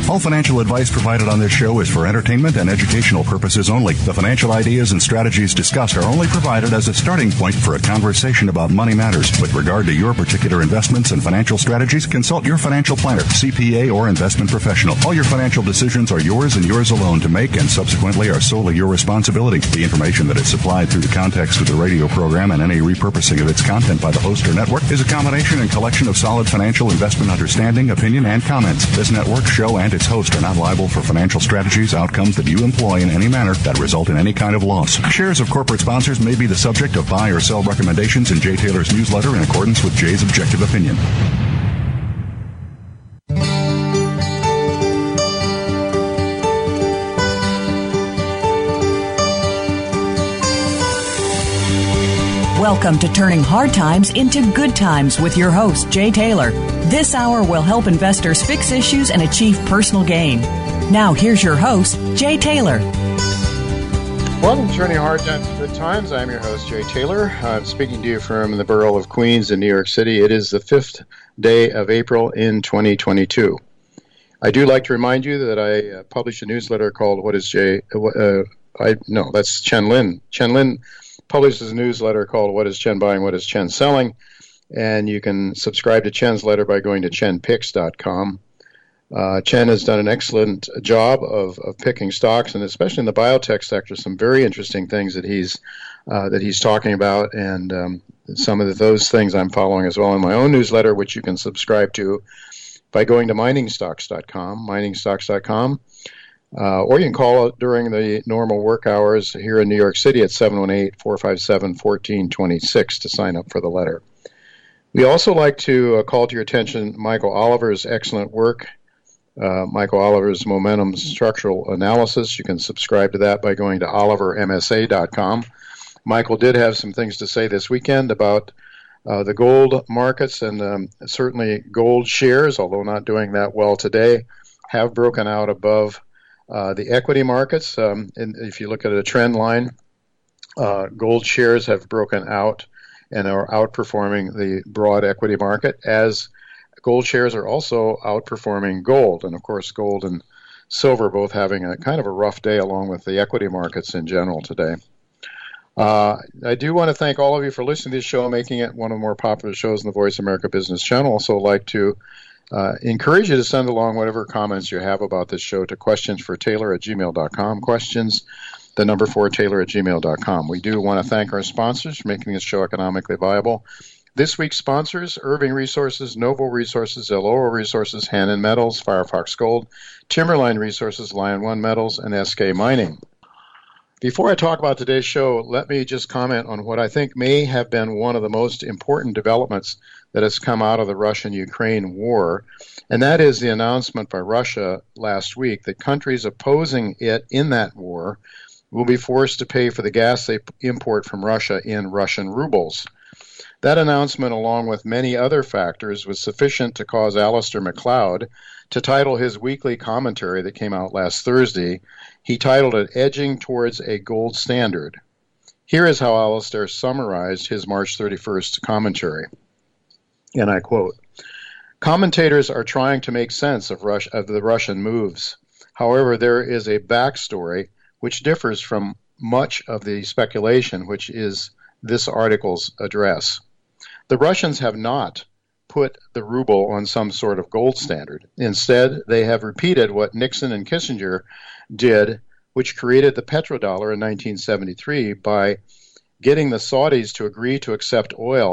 All financial advice provided on this show is for entertainment and educational purposes only. The financial ideas and strategies discussed are only provided as a starting point for a conversation about money matters. With regard to your particular investments and financial strategies, consult your financial planner, CPA, or investment professional. All your financial decisions are yours and yours alone to make, and subsequently are solely your responsibility. The information that is supplied through the context of the radio program and any repurposing of its content by the host or network is a combination and collection of solid financial investment understanding, opinion, and comments. This network, show, and its host are not liable for financial strategies, outcomes that you employ in any manner that result in any kind of loss. Shares of corporate sponsors may be the subject of buy or sell recommendations in Jay Taylor's newsletter in accordance with Jay's objective opinion. Welcome to Turning Hard Times into Good Times with your host, Jay Taylor. This hour will help investors fix issues and achieve personal gain. Now, here's your host, Jay Taylor. Welcome to Turning Hard Times into Good Times. I'm your host, Jay Taylor. I'm speaking to you from the borough of Queens in New York City. It is the 5th day of April in 2022. I do like to remind you that I published a newsletter called What is Jay? That's Chen Lin. Chen Lin publishes a newsletter called What is Chen Buying, What is Chen Selling? And you can subscribe to Chen's letter by going to chenpicks.com. Chen has done an excellent job of picking stocks, and especially in the biotech sector, some very interesting things that he's talking about, and some of those things I'm following as well in my own newsletter, which you can subscribe to by going to miningstocks.com, or you can call during the normal work hours here in New York City at 718-457-1426 to sign up for the letter. We also like to call to your attention Michael Oliver's excellent work, Michael Oliver's Momentum Structural Analysis. You can subscribe to that by going to olivermsa.com. Michael did have some things to say this weekend about the gold markets, and certainly gold shares, although not doing that well today, have broken out above the equity markets. And if you look at a trend line, gold shares have broken out and are outperforming the broad equity market, as gold shares are also outperforming gold. And of course, gold and silver both having a kind of a rough day along with the equity markets in general today. I do want to thank all of you for listening to this show, making it one of the more popular shows in the Voice America Business Channel. Also like to encourage you to send along whatever comments you have about this show to questionsfortaylor@gmail.com. Questions, the number 4Taylor@gmail.com. We do want to thank our sponsors for making this show economically viable. This week's sponsors: Irving Resources, Novo Resources, Elora Resources, Hannon Metals, Firefox Gold, Timberline Resources, Lion One Metals, and SK Mining. Before I talk about today's show, let me just comment on what I think may have been one of the most important developments that has come out of the Russian-Ukraine war, and that is the announcement by Russia last week that countries opposing it in that war will be forced to pay for the gas they import from Russia in Russian rubles. That announcement, along with many other factors, was sufficient to cause Alistair MacLeod to title his weekly commentary that came out last Thursday. He titled it Edging Towards a Gold Standard. Here is how Alistair summarized his March 31st commentary, and I quote, "Commentators are trying to make sense of the Russian moves. However, there is a backstory which differs from much of the speculation, which is this article's address. The Russians have not put the ruble on some sort of gold standard. Instead, they have repeated what Nixon and Kissinger did, which created the petrodollar in 1973 by getting the Saudis to agree to accept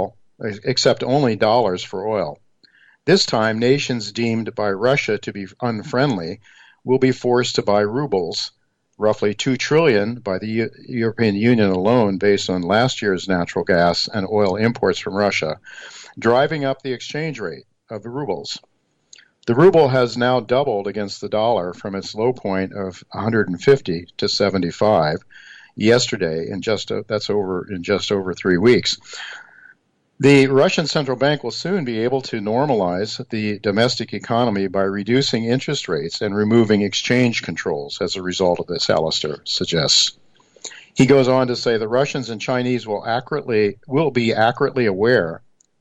only dollars for oil. This time, nations deemed by Russia to be unfriendly will be forced to buy rubles, roughly $2 trillion by the European Union alone based on last year's natural gas and oil imports from Russia, driving up the exchange rate of the rubles. The ruble has now doubled against the dollar from its low point of 150 to 75 yesterday, in just over 3 weeks. The Russian central bank will soon be able to normalize the domestic economy by reducing interest rates and removing exchange controls as a result of this, Alistair suggests. He goes on to say the Russians and Chinese will be accurately aware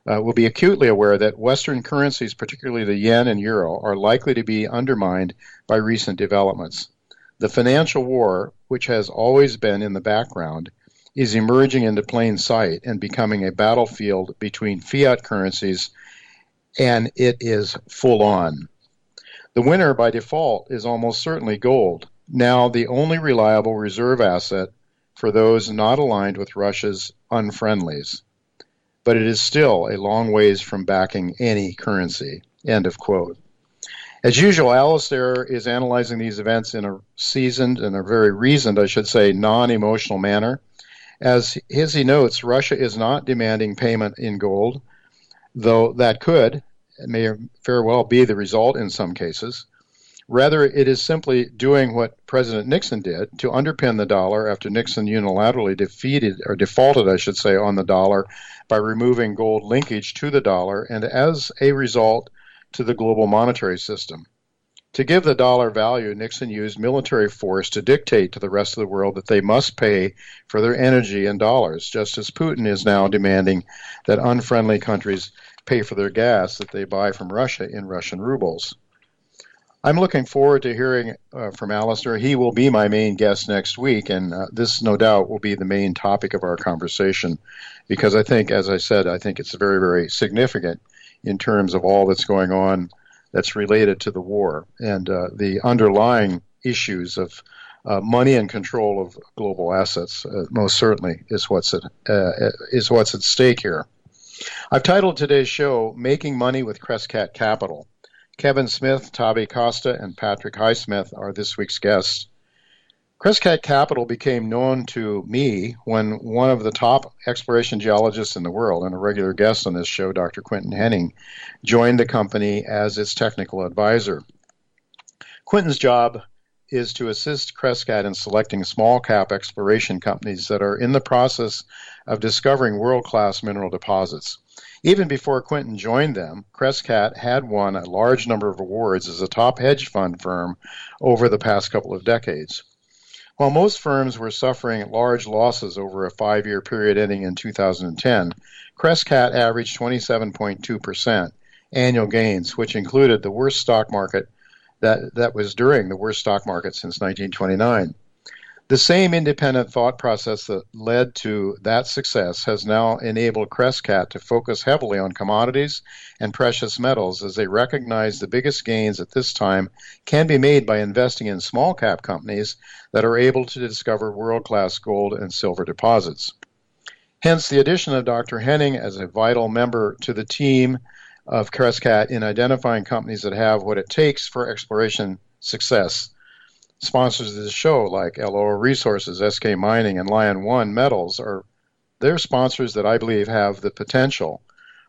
will be acutely aware that Western currencies, particularly the yen and euro, are likely to be undermined by recent developments. The financial war, which has always been in the background, is emerging into plain sight and becoming a battlefield between fiat currencies, and it is full on. The winner by default is almost certainly gold, now the only reliable reserve asset for those not aligned with Russia's unfriendlies. But it is still a long ways from backing any currency. End of quote. As usual, Alistair is analyzing these events in a seasoned and a very reasoned, I should say, non-emotional manner. As he notes, Russia is not demanding payment in gold, though that could, may very well be the result in some cases. Rather, it is simply doing what President Nixon did to underpin the dollar after Nixon unilaterally defaulted, on the dollar by removing gold linkage to the dollar and as a result to the global monetary system. To give the dollar value, Nixon used military force to dictate to the rest of the world that they must pay for their energy in dollars, just as Putin is now demanding that unfriendly countries pay for their gas that they buy from Russia in Russian rubles. I'm looking forward to hearing from Alistair. He will be my main guest next week, and this, no doubt, will be the main topic of our conversation because I think, as I said, I think it's very, very significant in terms of all that's going on that's related to the war and the underlying issues of money and control of global assets. Most certainly is what's at stake here. I've titled today's show "Making Money with Crescat Capital." Kevin Smith, Tavi Costa, and Patrick Highsmith are this week's guests. Crescat Capital became known to me when one of the top exploration geologists in the world and a regular guest on this show, Dr. Quinton Henning, joined the company as its technical advisor. Quinton's job is to assist Crescat in selecting small-cap exploration companies that are in the process of discovering world-class mineral deposits. Even before Quinton joined them, Crescat had won a large number of awards as a top hedge fund firm over the past couple of decades. While most firms were suffering large losses over a 5-year period ending in 2010, Crescat averaged 27.2% annual gains, which included the worst stock market that was during the worst stock market since 1929. The same independent thought process that led to that success has now enabled Crescat to focus heavily on commodities and precious metals as they recognize the biggest gains at this time can be made by investing in small cap companies that are able to discover world-class gold and silver deposits. Hence, the addition of Dr. Henning as a vital member to the team of Crescat in identifying companies that have what it takes for exploration success. Sponsors of the show, like LOR Resources, SK Mining, and Lion One Metals, they're sponsors that I believe have the potential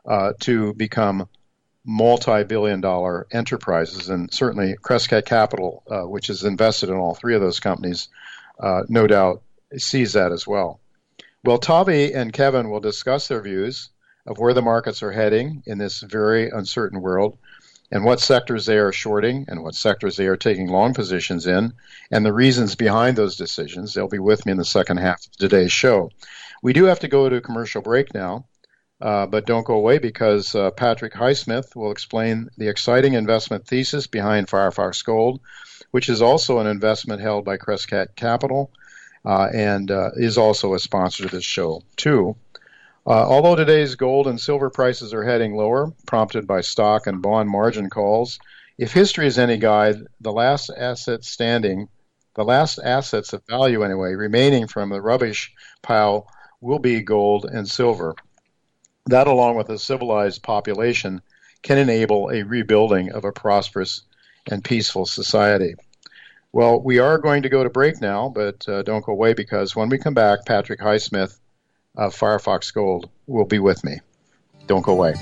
to become multi-billion-dollar enterprises, and certainly Crescat Capital, which is invested in all three of those companies, no doubt sees that as well. Well, Tavi and Kevin will discuss their views of where the markets are heading in this very uncertain world, and what sectors they are shorting and what sectors they are taking long positions in, and the reasons behind those decisions. They'll be with me in the second half of today's show. We do have to go to a commercial break now, but don't go away because Patrick Highsmith will explain the exciting investment thesis behind Firefox Gold, which is also an investment held by Crescat Capital and is also a sponsor of this show, too. Although today's gold and silver prices are heading lower, prompted by stock and bond margin calls, if history is any guide, the last assets of value anyway, remaining from the rubbish pile will be gold and silver. That, along with a civilized population, can enable a rebuilding of a prosperous and peaceful society. Well, we are going to go to break now, but don't go away because when we come back, Patrick Highsmith of Firefox Gold will be with me. Don't go away.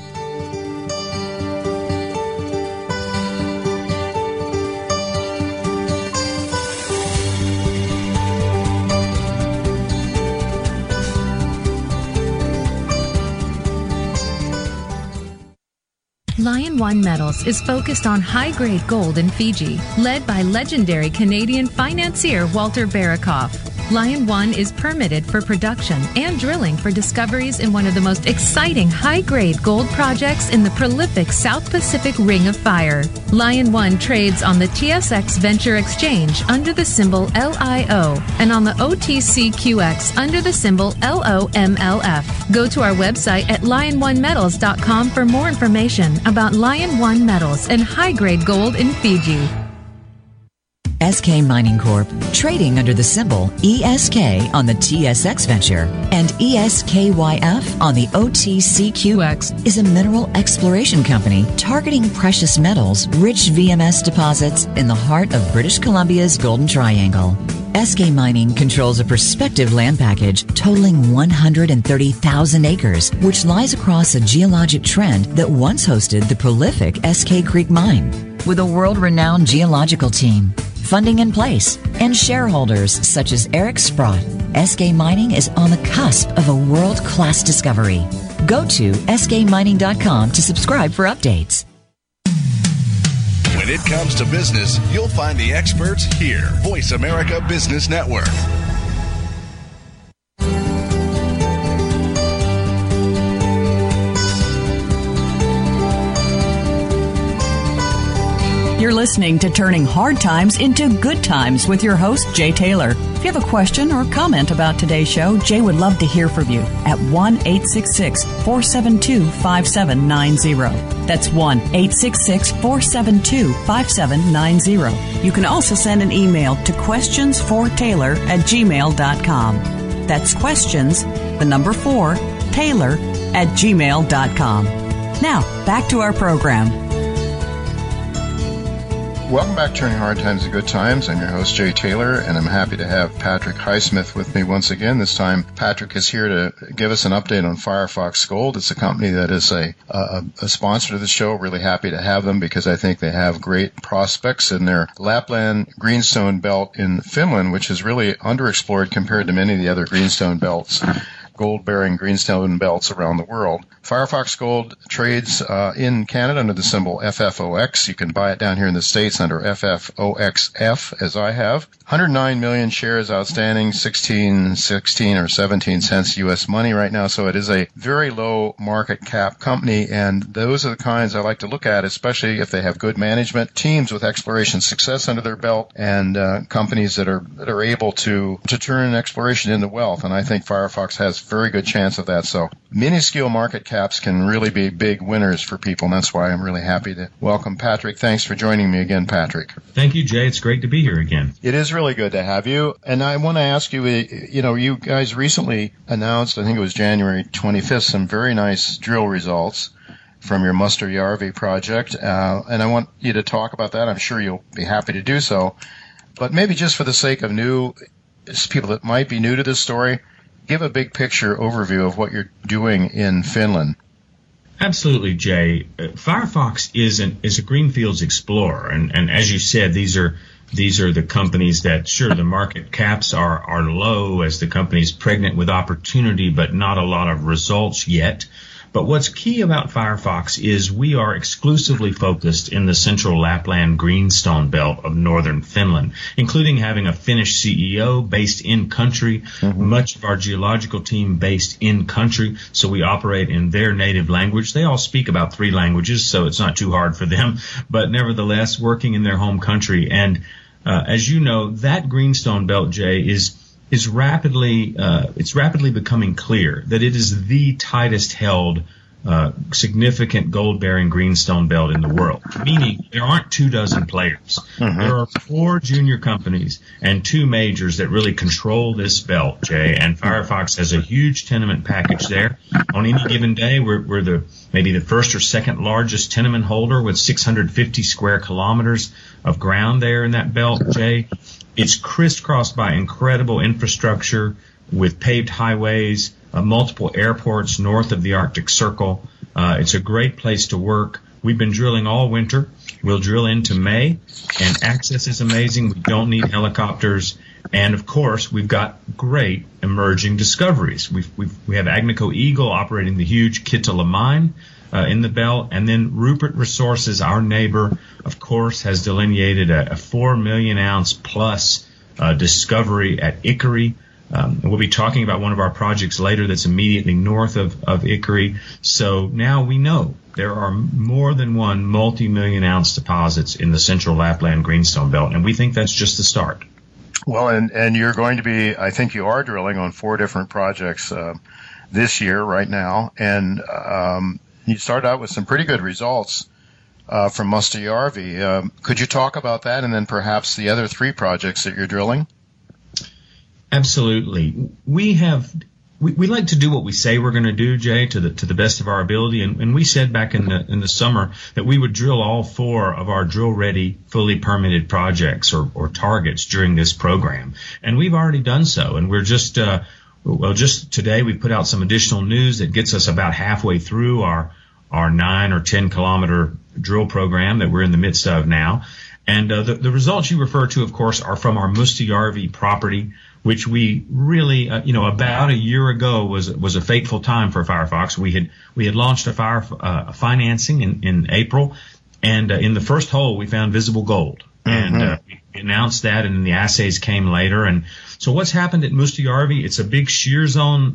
Lion One Metals is focused on high-grade gold in Fiji, led by legendary Canadian financier Walter Barakoff. Lion One is permitted for production and drilling for discoveries in one of the most exciting high-grade gold projects in the prolific South Pacific Ring of Fire. Lion One trades on the TSX Venture Exchange under the symbol LIO and on the OTCQX under the symbol LOMLF. Go to our website at lion1metals.com for more information about Lion One Metals and high-grade gold in Fiji. SK Mining Corp., trading under the symbol ESK on the TSX Venture and ESKYF on the OTCQX, is a mineral exploration company targeting precious metals, rich VMS deposits in the heart of British Columbia's Golden Triangle. SK Mining controls a prospective land package totaling 130,000 acres, which lies across a geologic trend that once hosted the prolific SK Creek Mine. With a world-renowned geological team, funding in place, and shareholders such as Eric Sprott, SK Mining is on the cusp of a world-class discovery. Go to skmining.com to subscribe for updates. When it comes to business, you'll find the experts here. Voice America Business Network. You're listening to Turning Hard Times into Good Times with your host, Jay Taylor. If you have a question or comment about today's show, Jay would love to hear from you at 1-866-472-5790. That's 1-866-472-5790. You can also send an email to questionsfortaylor@gmail.com. That's questions, the number 4, Taylor@gmail.com. Now, back to our program. Welcome back to Turning Hard Times to Good Times. I'm your host, Jay Taylor, and I'm happy to have Patrick Highsmith with me once again. This time, Patrick is here to give us an update on Firefox Gold. It's a company that is a sponsor to the show. Really happy to have them because I think they have great prospects in their Lapland Greenstone Belt in Finland, which is really underexplored compared to many of the other greenstone belts, gold-bearing greenstone belts around the world. Firefox Gold trades in Canada under the symbol FFOX. You can buy it down here in the States under FFOXF, as I have. 109 million shares outstanding, 16 or 17 cents U.S. money right now, so it is a very low market cap company, and those are the kinds I like to look at, especially if they have good management, teams with exploration success under their belt, and companies that are able to turn exploration into wealth, and I think Firefox has a very good chance of that. So minuscule market caps can really be big winners for people, and that's why I'm really happy to welcome Patrick. Thanks for joining me again, Patrick. Thank you, Jay. It's great to be here again. It is really good to have you. And I want to ask you, you guys recently announced, I think it was January 25th, some very nice drill results from your Mustajärvi project. And I want you to talk about that. I'm sure you'll be happy to do so. But maybe just for the sake of people that might be new to this story, give a big picture overview of what you're doing in Finland. Absolutely, Jay. Firefox is a greenfields explorer, and as you said, these are the companies that, sure, the market caps are low as the company's pregnant with opportunity, but not a lot of results yet. But what's key about Firefox is we are exclusively focused in the central Lapland greenstone belt of northern Finland, including having a Finnish CEO based in country, much of our geological team based in country, so we operate in their native language. They all speak about 3 languages, so it's not too hard for them, but nevertheless working in their home country. And as you know, that greenstone belt, Jay, is rapidly becoming clear that it is the tightest held significant gold-bearing greenstone belt in the world, meaning there aren't 24 players. There are 4 junior companies and 2 majors that really control this belt, Jay, and Firefox has a huge tenement package there. On any given day, we're maybe the first or second largest tenement holder with 650 square kilometers of ground there in that belt, Jay. It's crisscrossed by incredible infrastructure with paved highways, multiple airports north of the Arctic Circle. It's a great place to work. We've been drilling all winter. We'll drill into May, and access is amazing. We don't need helicopters. And, of course, we've got great emerging discoveries. We have Agnico Eagle operating the huge Kittilä mine in the belt, and then Rupert Resources, our neighbor, of course, has delineated a 4 million ounce plus discovery at Ickery. We'll be talking about one of our projects later that's immediately north of Ickery. So now we know there are more than one multi-million ounce deposits in the central Lapland Greenstone Belt, and we think that's just the start. Well, and you're going to be, I think you are drilling on 4 different projects this year right now, and you started out with some pretty good results from Mustajärvi. Could you talk about that and then perhaps the other 3 projects that you're drilling? Absolutely. We like to do what we say we're going to do, Jay, to the best of our ability. And we said back in the summer that we would drill all 4 of our drill-ready, fully permitted projects or targets during this program. And we've already done so. And we're just today we put out some additional news that gets us about halfway through our 9 or 10 kilometer drill program that we're in the midst of now. And the results you refer to, of course, are from our Mustajärvi property, which we really, about a year ago was a fateful time for Firefox. We had launched a financing in April, and in the first hole we found visible gold, and we announced that, and then the assays came later. And so what's happened at Mustajärvi? It's a big shear zone,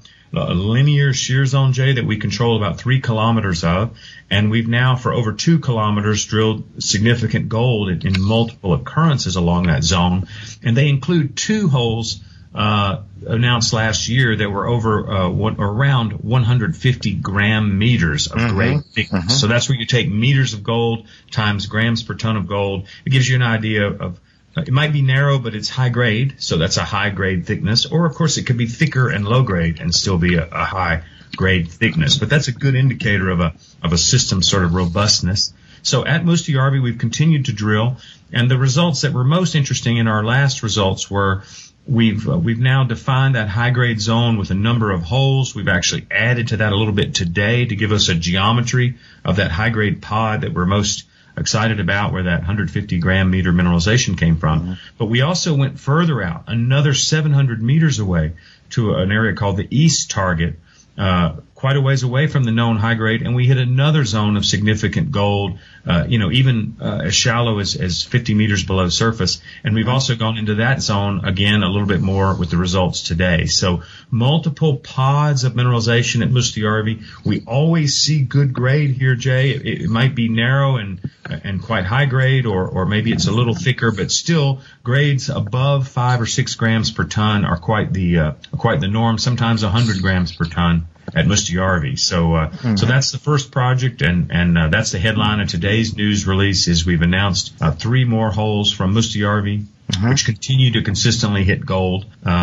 a linear shear zone, Jay, that we control about 3 kilometers of, and we've now for over 2 kilometers drilled significant gold in multiple occurrences along that zone, and they include 2 holes announced last year that were over around 150 gram meters of grade thickness. So that's where you take meters of gold times grams per ton of gold. It gives you an idea of it might be narrow, but it's high grade, so that's a high grade thickness. Or, of course, it could be thicker and low grade and still be a high grade thickness. But that's a good indicator of a system's sort of robustness. So at Mustajärvi, we've continued to drill, and the results that were most interesting in our last results were we've now defined that high grade zone with a number of holes. We've actually added to that a little bit today to give us a geometry of that high grade pod that we're most excited about, where that 150 gram meter mineralization came from. But we also went further out, another 700 meters away, to an area called the East Target, quite a ways away from the known high grade, and we hit another zone of significant gold, even as shallow as 50 meters below surface. And we've also gone into that zone again a little bit more with the results today. So multiple pods of mineralization at Mustajärvi. We always see good grade here, Jay. It might be narrow and quite high grade, or maybe it's a little thicker, but still grades above 5 or 6 grams per ton are quite the norm. Sometimes 100 grams per ton at Mustajärvi. So that's the first project, and that's the headline of today's news release. Is we've announced 3 more holes from Mustajärvi, which continue to consistently hit gold.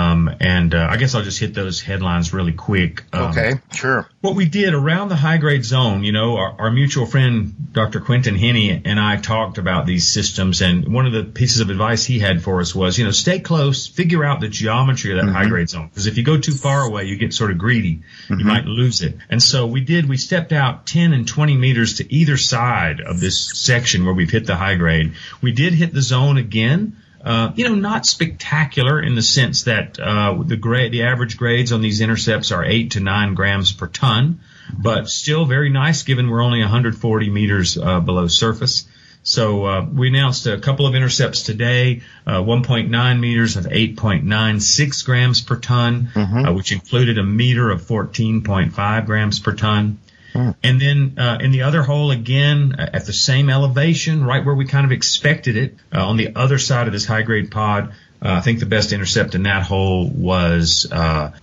I guess I'll just hit those headlines really quick. Okay, sure. What we did around the high-grade zone, our mutual friend, Dr. Quentin Henney, and I talked about these systems, and one of the pieces of advice he had for us was, stay close, figure out the geometry of that high-grade zone, because if you go too far away, you get sort of greedy. You might lose it. And so we stepped out 10 and 20 meters to either side of this section where we've hit the high grade. We did hit the zone again. Not spectacular in the sense that the average grades on these intercepts are 8 to 9 grams per ton, but still very nice given we're only 140 meters below surface. So we announced a couple of intercepts today, 1.9 meters of 8.96 grams per ton, which included a meter of 14.5 grams per ton. And then in the other hole, again, at the same elevation, right where we kind of expected it, on the other side of this high-grade pod, I think the best intercept in that hole was, about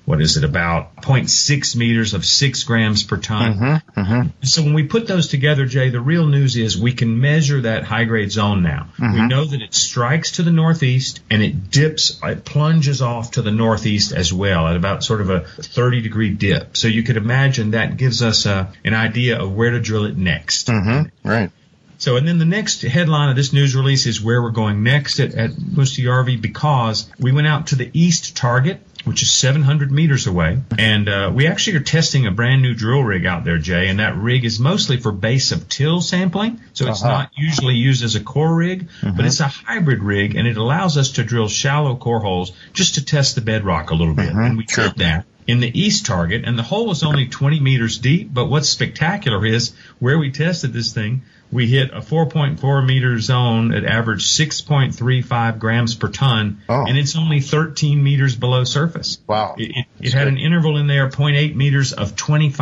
0.6 meters of 6 grams per ton. So when we put those together, Jay, the real news is we can measure that high-grade zone now. We know that it strikes to the northeast, and it plunges off to the northeast as well at about sort of a 30-degree dip. So you could imagine that gives us an idea of where to drill it next. Right. So, and then the next headline of this news release is where we're going next at Mustajärvi, because we went out to the East Target, which is 700 meters away, and we actually are testing a brand new drill rig out there, Jay, and that rig is mostly for base of till sampling, so it's not usually used as a core rig, but it's a hybrid rig, and it allows us to drill shallow core holes just to test the bedrock a little bit, and we did that. in the east target, and the hole was only 20 meters deep. But what's spectacular is where we tested this thing, we hit a 4.4 meter zone at average 6.35 grams per ton, and it's only 13 meters below surface. Wow. It had an interval in there, 0.8 meters of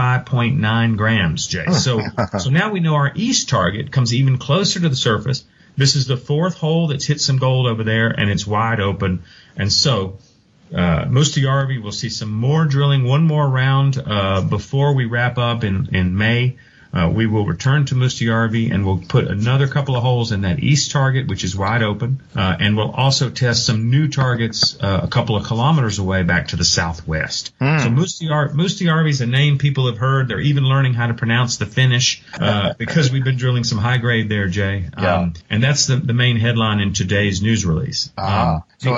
25.9 grams, Jay. So now we know our east target comes even closer to the surface. This is the fourth hole that's hit some gold over there, and it's wide open. And so Mustiarvi will see some more drilling, one more round before we wrap up in May. We will return to Mustiarvi, and we'll put another couple of holes in that east target, which is wide open, and we'll also test some new targets a couple of kilometers away back to the southwest. So Mustiarvi is a name people have heard. They're even learning how to pronounce the Finnish because we've been drilling some high grade there, Jay. And that's the main headline in today's news release. So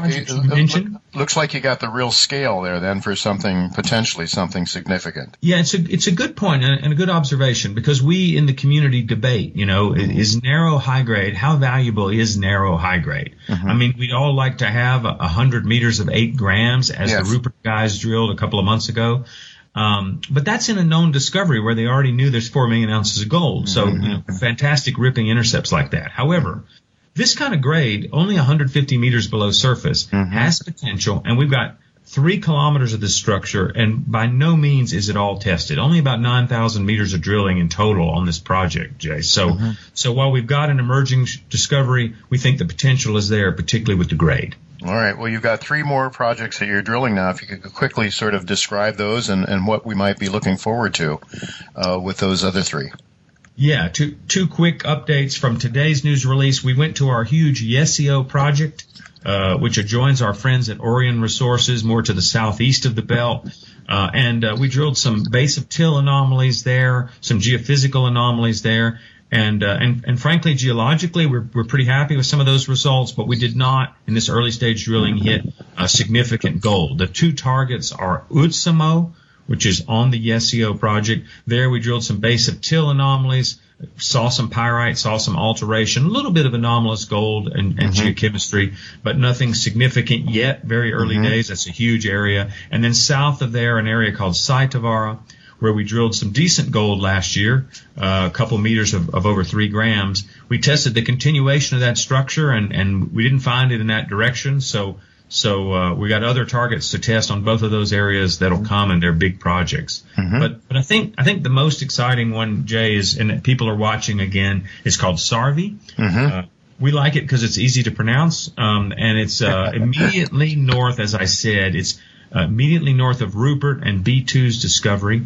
it looks like you got the real scale there then for potentially something significant. Yeah, it's a good point and a good observation, because we in the community debate, is narrow high grade, how valuable is narrow high grade? I mean, we'd all like to have 100 meters of 8 grams as the Rupert guys drilled a couple of months ago. But that's in a known discovery where they already knew there's 4 million ounces of gold. So fantastic ripping intercepts like that. However, this kind of grade, only 150 meters below surface, has potential, and we've got 3 kilometers of this structure, and by no means is it all tested. Only about 9,000 meters of drilling in total on this project, Jay. So while we've got an emerging discovery, we think the potential is there, particularly with the grade. All right. Well, you've got 3 more projects that you're drilling now. If you could quickly sort of describe those and what we might be looking forward to with those other 3. Yeah, two quick updates from today's news release. We went to our huge Yesio project, which adjoins our friends at Orion Resources, more to the southeast of the belt. And we drilled some base of till anomalies there, some geophysical anomalies there. And frankly, geologically, we're pretty happy with some of those results, but we did not, in this early stage drilling, hit significant gold. The 2 targets are Utsamo, which is on the Yesio project. There we drilled some base of till anomalies, saw some pyrite, saw some alteration, a little bit of anomalous gold and geochemistry, but nothing significant yet, very early days. That's a huge area. And then south of there, an area called Saitavara, where we drilled some decent gold last year, a couple meters of over 3 grams. We tested the continuation of that structure, and we didn't find it in that direction, so we got other targets to test on both of those areas that'll come, and they're big projects. But I think the most exciting one, Jay, is, and people are watching again, is called Sarvi. We like it because it's easy to pronounce, and it's immediately north, as I said, it's immediately north of Rupert and B2's discovery.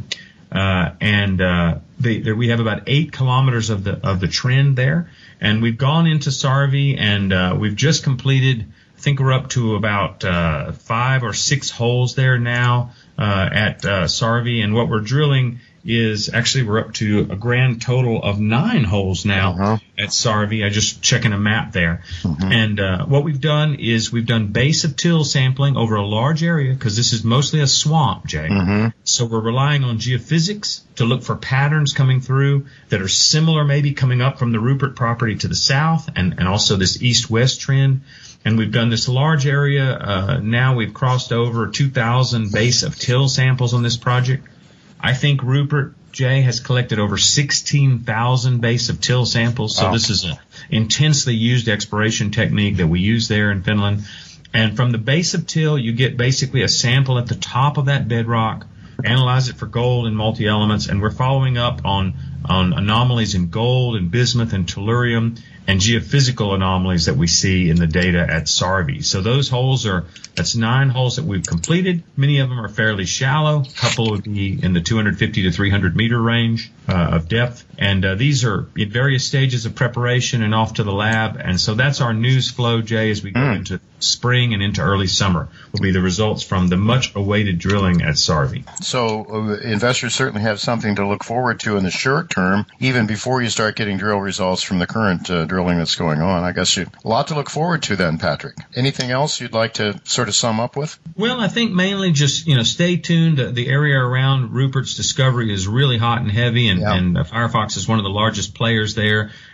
We have about 8 kilometers of the trend there, and we've gone into Sarvi, and we've just completed, I think we're up to about 5 or 6 holes there now at Sarvi, and what we're drilling is actually we're up to a grand total of 9 holes now at Sarvi. I just checking a map there. And what we've done is we've done base of till sampling over a large area because this is mostly a swamp, Jay. So we're relying on geophysics to look for patterns coming through that are similar, maybe coming up from the Rupert property to the south, and also this east-west trend. And we've done this large area. Now we've crossed over 2,000 base of till samples on this project. I think Rupert, Jay, has collected over 16,000 base of till samples. So this is an intensely used exploration technique that we use there in Finland. And from the base of till, you get basically a sample at the top of that bedrock, analyze it for gold and multi-elements, and we're following up on anomalies in gold and bismuth and tellurium and geophysical anomalies that we see in the data at Sarvi. So those holes that's 9 holes that we've completed. Many of them are fairly shallow. A couple would be in the 250 to 300 meter range of depth. And these are in various stages of preparation and off to the lab. And so that's our news flow, Jay, as we go into spring and into early summer, will be the results from the much-awaited drilling at Sarvi. So investors certainly have something to look forward to in the short term, even before you start getting drill results from the current drilling that's going on. I guess a lot to look forward to then, Patrick. Anything else you'd like to sort of sum up with? Well, I think mainly just, stay tuned. The area around Rupert's discovery is really hot and heavy, and Firefox is one of the largest players there.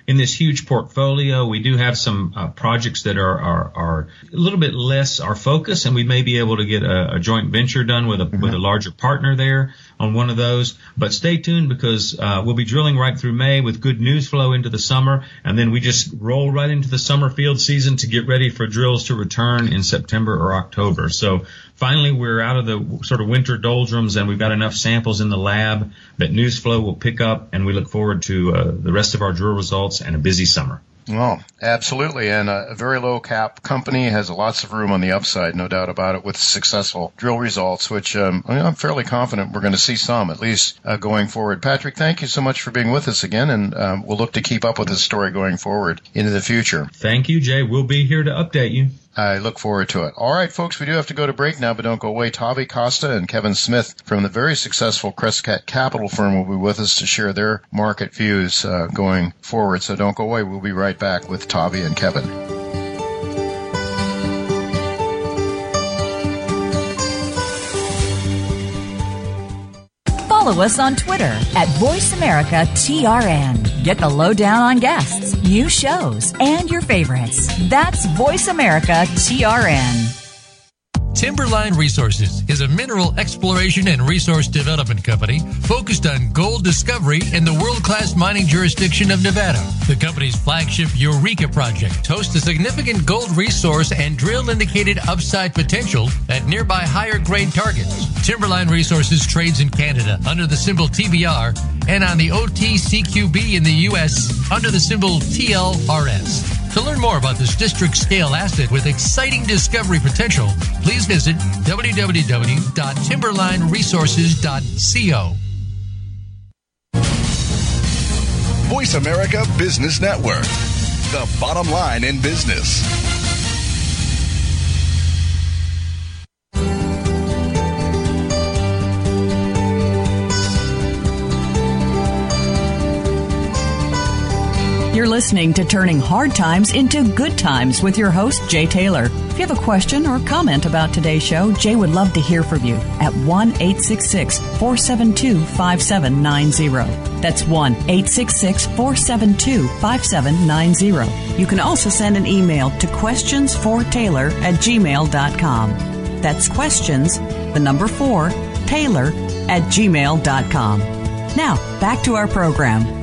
in this huge portfolio, we do have some projects that are a little bit less our focus, and we may be able to get a joint venture done with a larger partner there on one of those. But stay tuned, because we'll be drilling right through May with good news flow into the summer, and then we just roll right into the summer field season to get ready for drills to return in September or October. So finally, we're out of the sort of winter doldrums, and we've got enough samples in the lab that news flow will pick up, and we look forward to the rest of our drill results and a busy summer. Well, absolutely. And a very low cap company has lots of room on the upside, no doubt about it, with successful drill results, which I'm fairly confident we're going to see some, at least going forward. Patrick, thank you so much for being with us again, and we'll look to keep up with this story going forward into the future. Thank you, Jay. We'll be here to update you. I look forward to it. All right, folks, we do have to go to break now, but don't go away. Tavi Costa and Kevin Smith from the very successful Crescat Capital firm will be with us to share their market views going forward. So don't go away. We'll be right back with Tavi and Kevin. Follow us on Twitter at VoiceAmericaTRN. Get the lowdown on guests, new shows, and your favorites. That's VoiceAmericaTRN. Timberline Resources is a mineral exploration and resource development company focused on gold discovery in the world-class mining jurisdiction of Nevada. The company's flagship Eureka project hosts a significant gold resource and drill-indicated upside potential at nearby higher-grade targets. Timberline Resources trades in Canada under the symbol TBR and on the OTCQB in the U.S. under the symbol TLRS. To learn more about this district-scale asset with exciting discovery potential, please visit www.timberlineresources.co. Voice America Business Network, the bottom line in business. You're listening to Turning Hard Times into Good Times with your host, Jay Taylor. If you have a question or comment about today's show, Jay would love to hear from you at 1-866-472-5790. That's 1-866-472-5790. You can also send an email to questionsfortaylor@gmail.com. That's questions, the number 4, Taylor@gmail.com. Now, back to our program.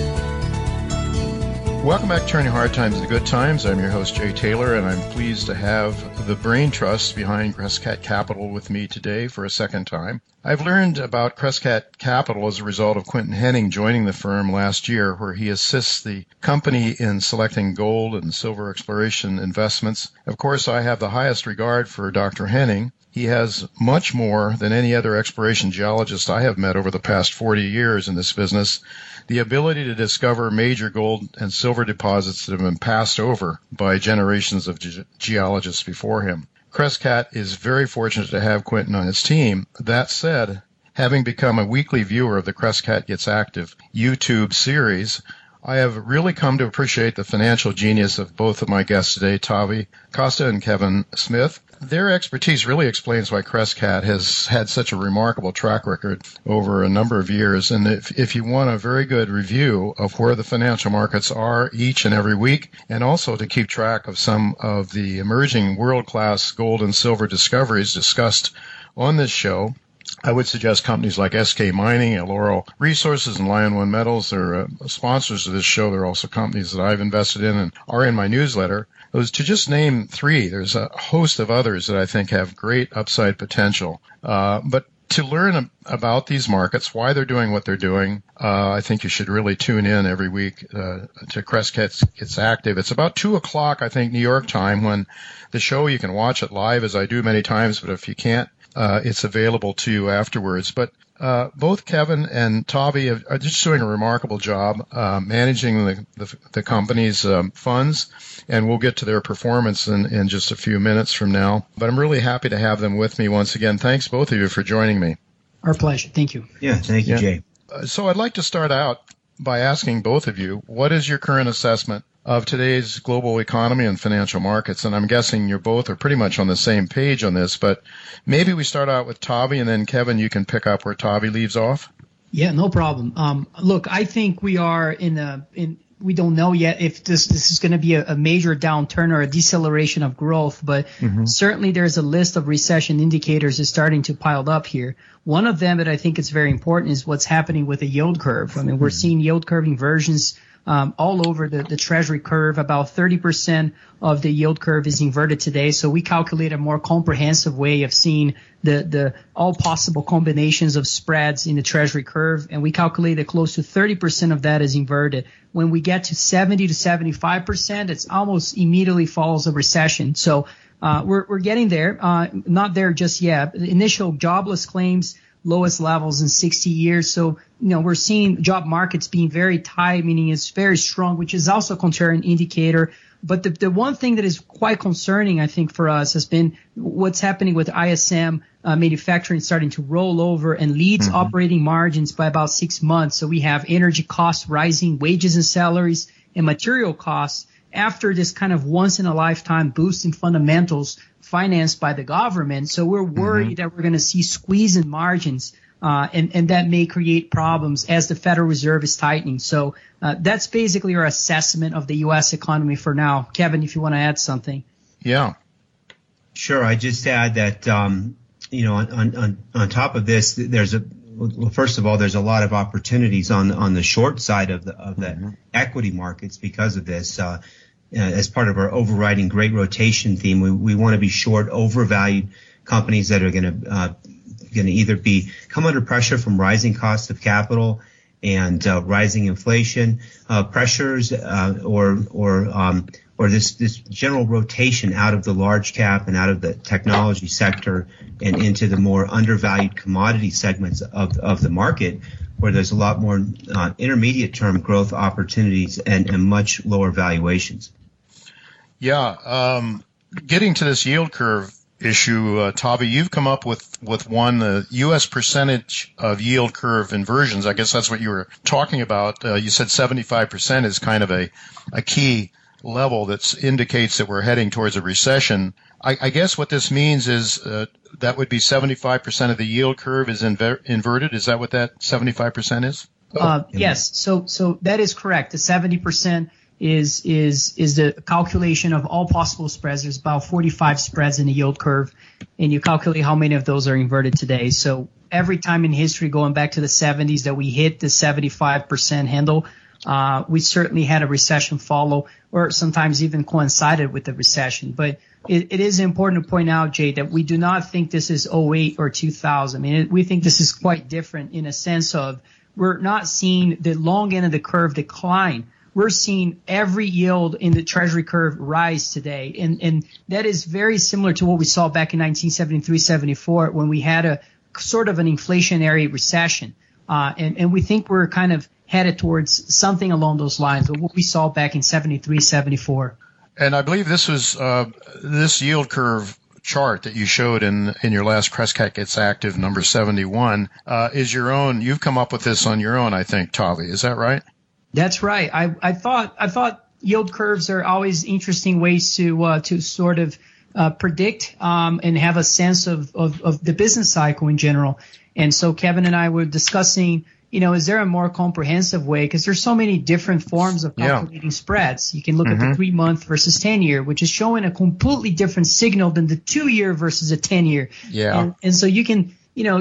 Welcome back to Turning Hard Times into Good Times. I'm your host, Jay Taylor, and I'm pleased to have the brain trust behind Crescat Capital with me today for a second time. I've learned about Crescat Capital as a result of Quentin Henning joining the firm last year, where he assists the company in selecting gold and silver exploration investments. Of course, I have the highest regard for Dr. Henning. He has much more than any other exploration geologist I have met over the past 40 years in this business, the ability to discover major gold and silver deposits that have been passed over by generations of geologists before him. Crescat is very fortunate to have Quentin on his team. That said, having become a weekly viewer of the Crescat Gets Active YouTube series, I have really come to appreciate the financial genius of both of my guests today, Tavi Costa and Kevin Smith. Their expertise really explains why Crescat has had such a remarkable track record over a number of years. And if you want a very good review of where the financial markets are each and every week, and also to keep track of some of the emerging world-class gold and silver discoveries discussed on this show, I would suggest companies like SK Mining, Eloro Resources, and Lion One Metals are sponsors of this show. They're also companies that I've invested in and are in my newsletter. To just name 3, there's a host of others that I think have great upside potential. But to learn about these markets, why they're doing what they're doing, I think you should really tune in every week to Crescat Gets Active. It's about 2 o'clock, I think, New York time, when the show, you can watch it live, as I do many times, but if you can't, it's available to you afterwards. But both Kevin and Tavi are just doing a remarkable job managing the company's funds, and we'll get to their performance in just a few minutes from now. But I'm really happy to have them with me once again. Thanks, both of you, for joining me. Our pleasure. Thank you. Yeah, thank you, Jay. So I'd like to start out by asking both of you, what is your current assessment of today's global economy and financial markets? And I'm guessing you both are pretty much on the same page on this, but maybe we start out with Tavi, and then Kevin, you can pick up where Tavi leaves off. Yeah, no problem. Look, I think we are we don't know yet if this is going to be a major downturn or a deceleration of growth, but certainly there's a list of recession indicators is starting to pile up here. One of them that I think is very important is what's happening with the yield curve. I mean, we're seeing yield curve inversions all over the Treasury curve. About 30% of the yield curve is inverted today. So we calculate a more comprehensive way of seeing the all possible combinations of spreads in the Treasury curve, and we calculate that close to 30% of that is inverted. When we get to 70 to 75%, it's almost immediately follows a recession. So we're getting there, not there just yet. Initial jobless claims, lowest levels in 60 years. So, we're seeing job markets being very tight, meaning it's very strong, which is also a contrarian indicator. But the one thing that is quite concerning, I think, for us has been what's happening with ISM manufacturing starting to roll over and leads operating margins by about 6 months. So we have energy costs rising, wages and salaries, and material costs after this kind of once-in-a-lifetime boost in fundamentals financed by the government. So we're worried that we're going to see squeeze in margins, and that may create problems as the Federal Reserve is tightening. So that's basically our assessment of the U.S. economy for now. Kevin, if you want to add something. Yeah. Sure. I just add that, on top of this, first of all, there's a lot of opportunities on the short side of the equity markets because of this. As part of our overriding great rotation theme, we want to be short overvalued companies that are going to either come under pressure from rising costs of capital and rising inflation pressures, or this general rotation out of the large cap and out of the technology sector and into the more undervalued commodity segments of the market, where there's a lot more intermediate term growth opportunities and much lower valuations. Yeah. Getting to this yield curve issue, Tavi, you've come up with one, the U.S. percentage of yield curve inversions. I guess that's what you were talking about. You said 75% is kind of a key level that indicates that we're heading towards a recession. I guess what this means is that would be 75% of the yield curve is inverted. Is that what that 75% is? Yes. So that is correct. The 70% is the calculation of all possible spreads. There's about 45 spreads in the yield curve, and you calculate how many of those are inverted today. So every time in history, going back to the 70s, that we hit the 75% handle, we certainly had a recession follow, or sometimes even coincided with the recession. But it is important to point out, Jay, that we do not think this is 08 or 2000. I mean, we think this is quite different in a sense of we're not seeing the long end of the curve decline. We're seeing every yield in the Treasury curve rise today. And that is very similar to what we saw back in 1973-74 when we had a sort of an inflationary recession. And we think we're kind of headed towards something along those lines of what we saw back in 73-74. And I believe this was this yield curve chart that you showed in your last Prescott Gets Active number 71 is your own. You've come up with this on your own, I think, Tavi. Is that right? That's right. I thought yield curves are always interesting ways to sort of predict and have a sense of the business cycle in general. And so Kevin and I were discussing, is there a more comprehensive way? Because there's so many different forms of calculating spreads. You can look at the 3-month versus 10-year, which is showing a completely different signal than the 2-year versus a 10-year. Yeah. And so you can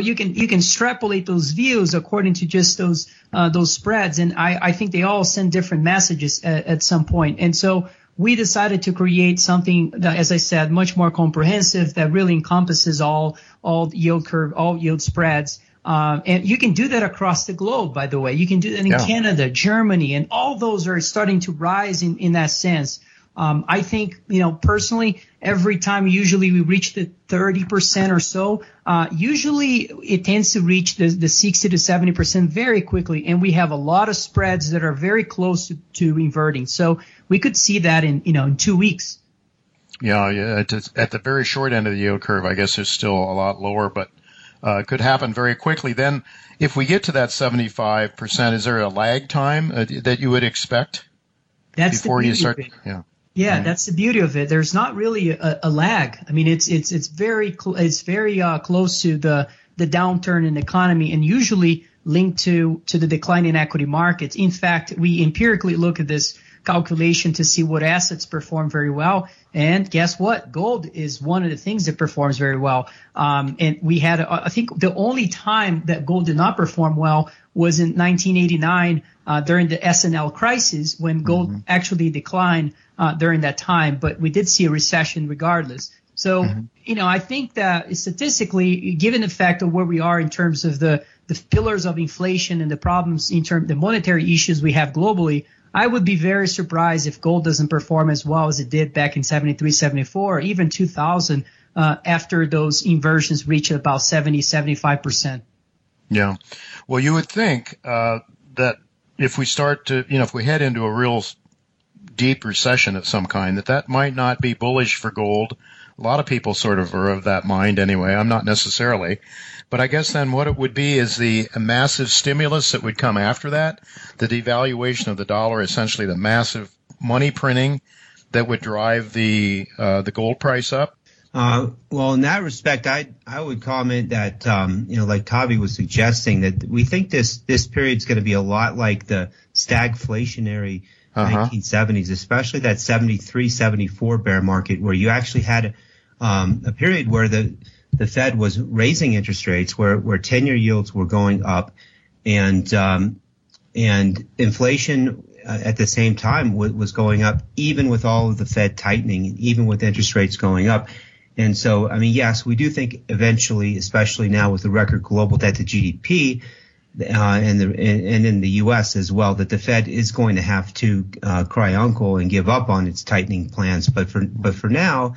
extrapolate those views according to just those spreads. And I think they all send different messages at some point. And so we decided to create something that, as I said, much more comprehensive that really encompasses all yield curve, all yield spreads. And you can do that across the globe, by the way. You can do that in Canada, Germany, and all those are starting to rise in that sense. I think, personally, every time usually we reach the 30% or so, usually it tends to reach the 60 to 70% very quickly. And we have a lot of spreads that are very close to inverting. So we could see that in 2 weeks. Yeah. At the very short end of the yield curve, I guess it's still a lot lower, but it could happen very quickly. Then if we get to that 75%, is there a lag time that you would expect? That's before the you start? Yeah, that's the beauty of it. There's not really a lag. I mean, it's very close to the downturn in the economy, and usually linked to the decline in equity markets. In fact, we empirically look at this calculation to see what assets perform very well. And guess what? Gold is one of the things that performs very well. And we had, I think the only time that gold did not perform well was in 1989 during the S&L crisis, when gold actually declined during that time. But we did see a recession regardless. So, I think that statistically, given the fact of where we are in terms of the pillars of inflation and the problems in terms of the monetary issues we have globally, I would be very surprised if gold doesn't perform as well as it did back in 73, 74, even 2000, after those inversions reached about 70, 75%. Yeah. Well, you would think that if we start to, if we head into a real deep recession of some kind, that might not be bullish for gold. A lot of people sort of are of that mind anyway. I'm not necessarily. But I guess then what it would be is a massive stimulus that would come after that, the devaluation of the dollar, essentially the massive money printing that would drive the gold price up. Well, in that respect, I would comment that, like Tavi was suggesting, that we think this period is going to be a lot like the stagflationary 1970s, especially that 73, 74 bear market, where you actually had a period where the Fed was raising interest rates, where 10-year yields were going up, and inflation at the same time was going up, even with all of the Fed tightening, and even with interest rates going up. And so, yes, we do think eventually, especially now with the record global debt to GDP, and in the U.S. as well, that the Fed is going to have to cry uncle and give up on its tightening plans. But for now,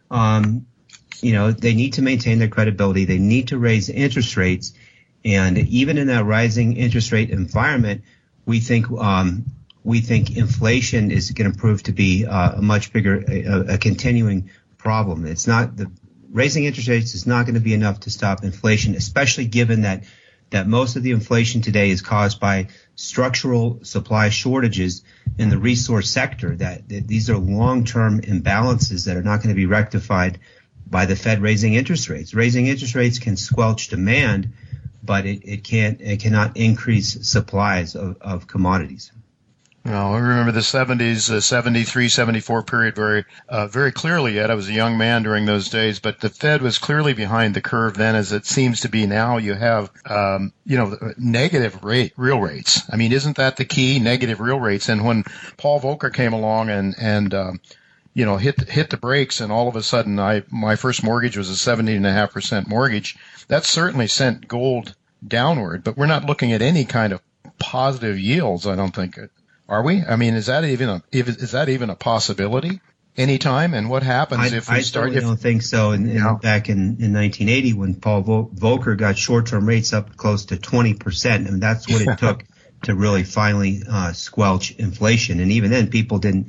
they need to maintain their credibility. They need to raise interest rates, and even in that rising interest rate environment, we think inflation is going to prove to be a much bigger, a continuing problem. It's not the raising interest rates is not going to be enough to stop inflation, especially given that most of the inflation today is caused by structural supply shortages in the resource sector, that these are long-term imbalances that are not going to be rectified by the Fed raising interest rates. Raising interest rates can squelch demand, but it cannot increase supplies of commodities. Well, I remember the 70s, 73, 74 period very clearly yet. I was a young man during those days, but the Fed was clearly behind the curve then, as it seems to be now. You have, negative real rates. Isn't that the key? Negative real rates. And when Paul Volcker came along and hit the brakes, and all of a sudden my first mortgage was a 17.5% mortgage, that certainly sent gold downward, but we're not looking at any kind of positive yields, I don't think. Are we? Is that even a possibility anytime? And what happens if we start? I don't think so. Back in 1980, when Paul Volcker got short-term rates up close to 20%, and that's what it took to really finally squelch inflation. And even then, people didn't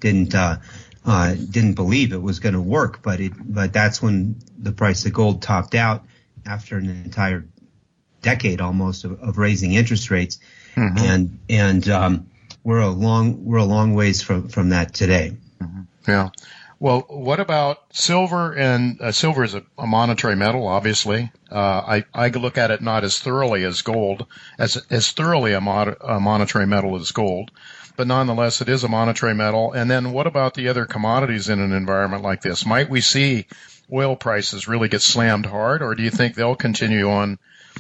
believe it was going to work. But that's when the price of gold topped out after an entire decade almost of raising interest rates, and we're a long ways from that today. Yeah. Well, what about silver? And silver is a monetary metal, obviously. I look at it not as thoroughly as gold, as thoroughly a monetary metal as gold, but nonetheless, it is a monetary metal. And then what about the other commodities in an environment like this? Might we see oil prices really get slammed hard, or do you think they'll continue on,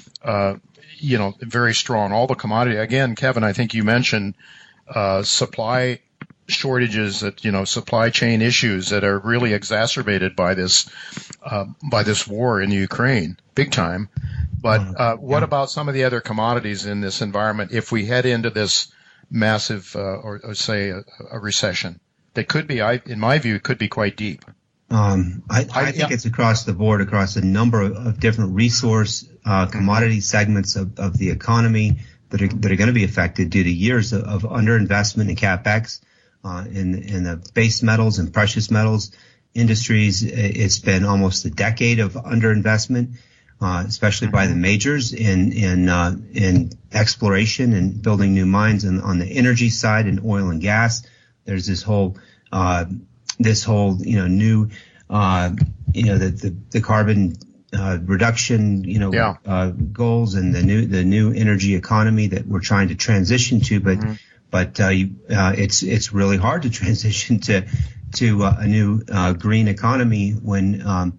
very strong? All the commodity, again, Kevin, I think you mentioned supply shortages, supply chain issues that are really exacerbated by this war in Ukraine, big time. But what about some of the other commodities in this environment if we head into this massive, or say a recession that could be, in my view, could be quite deep? I think it's across the board, across a number of different resource commodity segments of the economy that are going to be affected due to years of underinvestment in CapEx in the base metals and precious metals industries. It's been almost a decade of underinvestment, especially by the majors in exploration and building new mines. And on the energy side, in oil and gas, there's this whole new the carbon reduction, goals and the new energy economy that we're trying to transition to. But it's really hard to transition to a new green economy when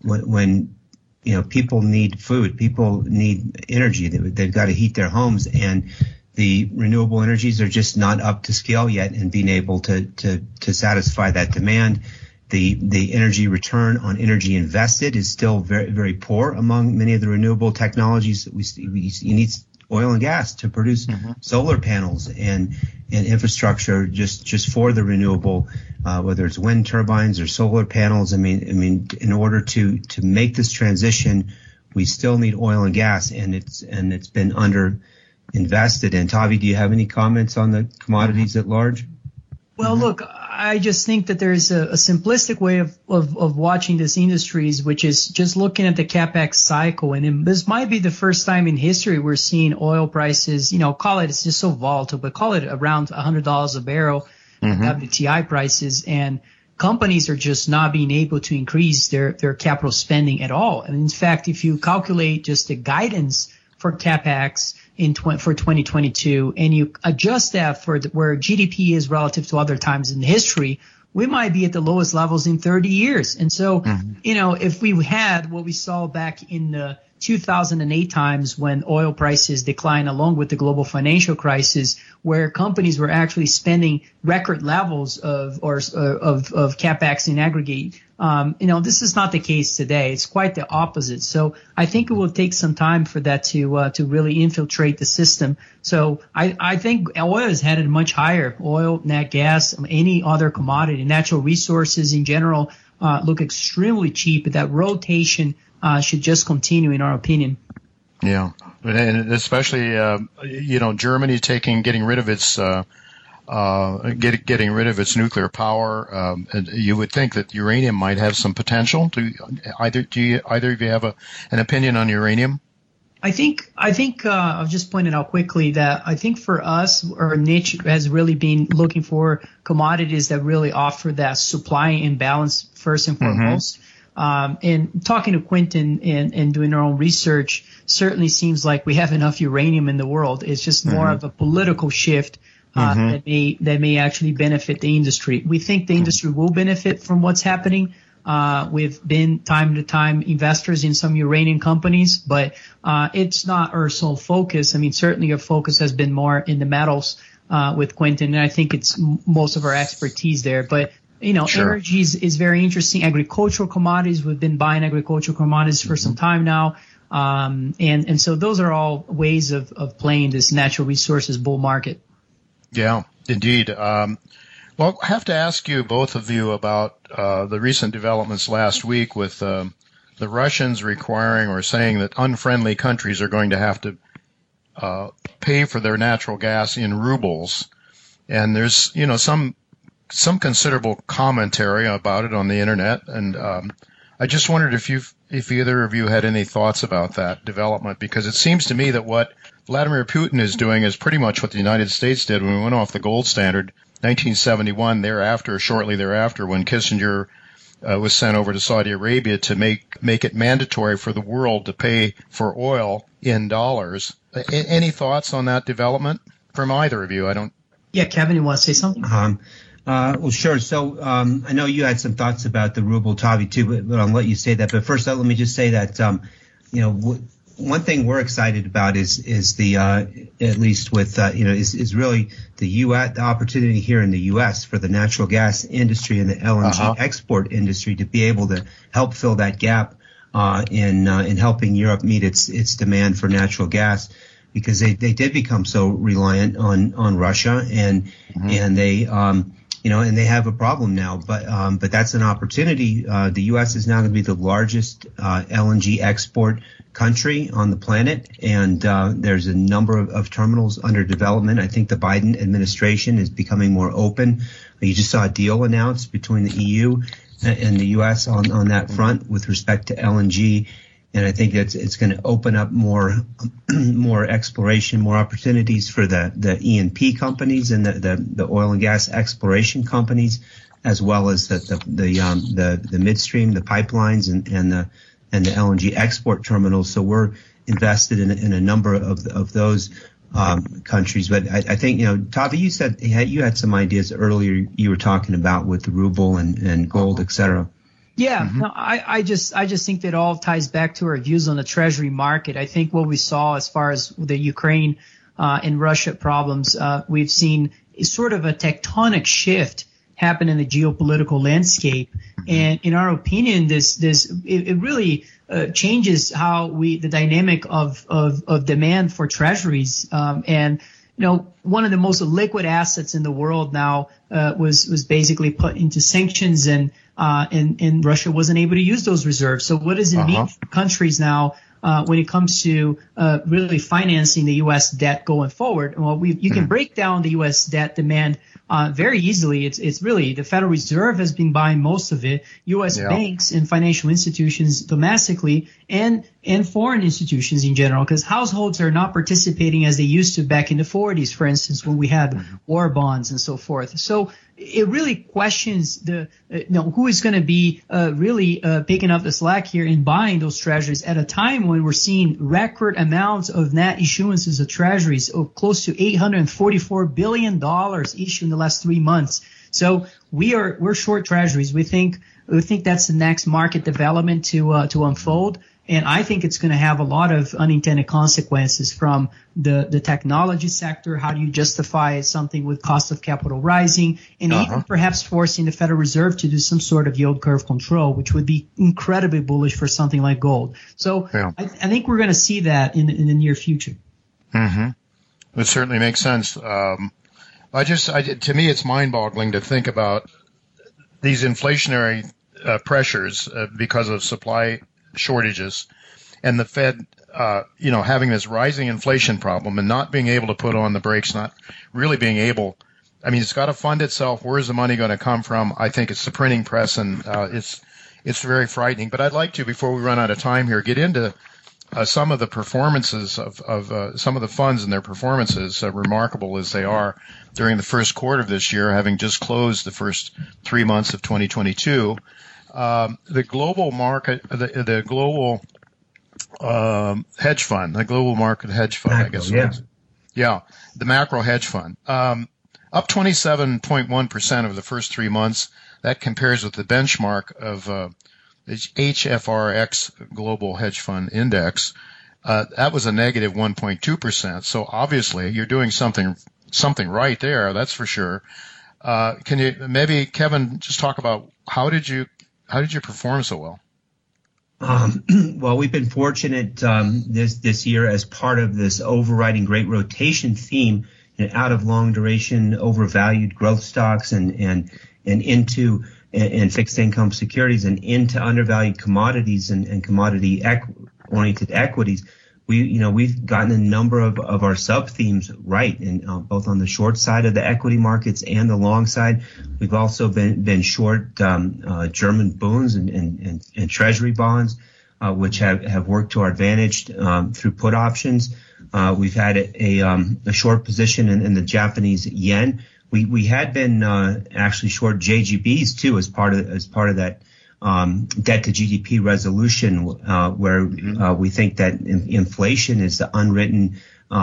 people need food, people need energy. They've got to heat their homes, and the renewable energies are just not up to scale yet in being able to satisfy that demand. The energy return on energy invested is still very, very poor among many of the renewable technologies that you need oil and gas to produce solar panels and infrastructure just for the renewable, whether it's wind turbines or solar panels. I mean, in order to make this transition, we still need oil and gas, and it's been under invested in. Tavi, do you have any comments on the commodities at large? Well, look, I just think that there's a simplistic way of watching this industries, which is just looking at the CapEx cycle. And this might be the first time in history we're seeing oil prices, call it, it's just so volatile, but call it around $100 a barrel, WTI prices. And companies are just not being able to increase their capital spending at all. And in fact, if you calculate just the guidance for CapEx for 2022, and you adjust that for where GDP is relative to other times in history, we might be at the lowest levels in 30 years. And so, if we had what we saw back in the 2008 times when oil prices declined along with the global financial crisis, where companies were actually spending record levels of CapEx in aggregate, this is not the case today. It's quite the opposite. So I think it will take some time for that to really infiltrate the system. So I think oil is headed much higher. Oil, nat gas, any other commodity, natural resources in general look extremely cheap. That rotation should just continue, in our opinion. Yeah, and especially Germany getting rid of its getting rid of its nuclear power. You would think that uranium might have some potential. Do either of you have an opinion on uranium? I think I've just pointed out quickly that I think for us, our niche has really been looking for commodities that really offer that supply imbalance first and foremost. And talking to Quentin and doing our own research, certainly seems like we have enough uranium in the world. It's just more of a political shift that may actually benefit the industry. We think the industry will benefit from what's happening. We've been time to time investors in some uranium companies, but it's not our sole focus. I mean, certainly our focus has been more in the metals with Quentin, and I think it's most of our expertise there. But energy is very interesting. Agricultural commodities, we've been buying agricultural commodities for some time now. And so those are all ways of playing this natural resources bull market. Yeah, indeed. Well, I have to ask you, both of you, about the recent developments last week with the Russians requiring or saying that unfriendly countries are going to have to pay for their natural gas in rubles. And there's, some considerable commentary about it on the internet, and I just wondered if either of you had any thoughts about that development, because it seems to me that what Vladimir Putin is doing is pretty much what the United States did when we went off the gold standard, 1971. Shortly thereafter, when Kissinger was sent over to Saudi Arabia to make it mandatory for the world to pay for oil in dollars. Any thoughts on that development from either of you? Yeah, Kevin, you want to say something? Well, sure. So I know you had some thoughts about the ruble, Tavi, too, but I'll let you say that. But first, let me just say that one thing we're excited about is the at least with is really the U.S. the opportunity here in the U.S. for the natural gas industry and the LNG export industry to be able to help fill that gap in helping Europe meet its demand for natural gas, because they did become so reliant on Russia and they and they have a problem now, but that's an opportunity. The U.S. is now going to be the largest LNG export country on the planet, and there's a number of terminals under development. I think the Biden administration is becoming more open. You just saw a deal announced between the EU and the U.S. on that front with respect to LNG. And I think it's going to open up more exploration, more opportunities for the E&P companies and the oil and gas exploration companies, as well as the midstream, the pipelines and and the LNG export terminals. So we're invested in a number of those countries. But I think, Tavi, you said you had some ideas earlier you were talking about with the ruble and gold, et cetera. Yeah, no, I just think that all ties back to our views on the treasury market. I think what we saw as far as the Ukraine and Russia problems, we've seen sort of a tectonic shift happen in the geopolitical landscape. And in our opinion, it really changes how the dynamic of demand for treasuries. And one of the most liquid assets in the world now was basically put into sanctions, and Russia wasn't able to use those reserves. So what does it mean for countries now when it comes to really financing the U.S. debt going forward? Well, you can break down the U.S. debt demand very easily. It's really the Federal Reserve has been buying most of it. U.S. banks and financial institutions domestically and foreign institutions in general, because households are not participating as they used to back in the 40s, for instance, when we had war bonds and so forth. So it really questions who is going to be really picking up the slack here in buying those treasuries at a time when we're seeing record amounts of net issuances of treasuries of close to $844 billion issued in the last 3 months. So we're short treasuries. We think that's the next market development to unfold. And I think it's going to have a lot of unintended consequences from the technology sector. How do you justify something with cost of capital rising, and even perhaps forcing the Federal Reserve to do some sort of yield curve control, which would be incredibly bullish for something like gold. So I think we're going to see that in the near future. Mm-hmm. It certainly makes sense. To me, it's mind-boggling to think about these inflationary pressures because of supply shortages, and the Fed, having this rising inflation problem and not being able to put on the brakes, not really being able. I mean, it's got to fund itself. Where's the money going to come from? I think it's the printing press, and it's very frightening. But I'd like to, before we run out of time here, get into some of the performances of some of the funds and their performances, remarkable as they are during the first quarter of this year, having just closed the first 3 months of 2022. The global market, the global hedge fund, the global market hedge fund, macro, I guess. The macro hedge fund, up 27.1% over the first 3 months. That compares with the benchmark of the HFRX Global Hedge Fund Index. That was a negative 1.2%. So obviously, you're doing something right there. That's for sure. Can you maybe, Kevin, just talk about how did you perform so well? Well, we've been fortunate this year as part of this overriding great rotation theme out of long duration, overvalued growth stocks and into fixed income securities and into undervalued commodities and commodity oriented equities. We've gotten a number of our sub themes right, and both on the short side of the equity markets and the long side. We've also been short German bonds and treasury bonds, which have worked to our advantage through put options. We've had a short position in the Japanese yen. We had been actually short JGBs too as part of that debt to GDP resolution, where we think that inflation is the unwritten,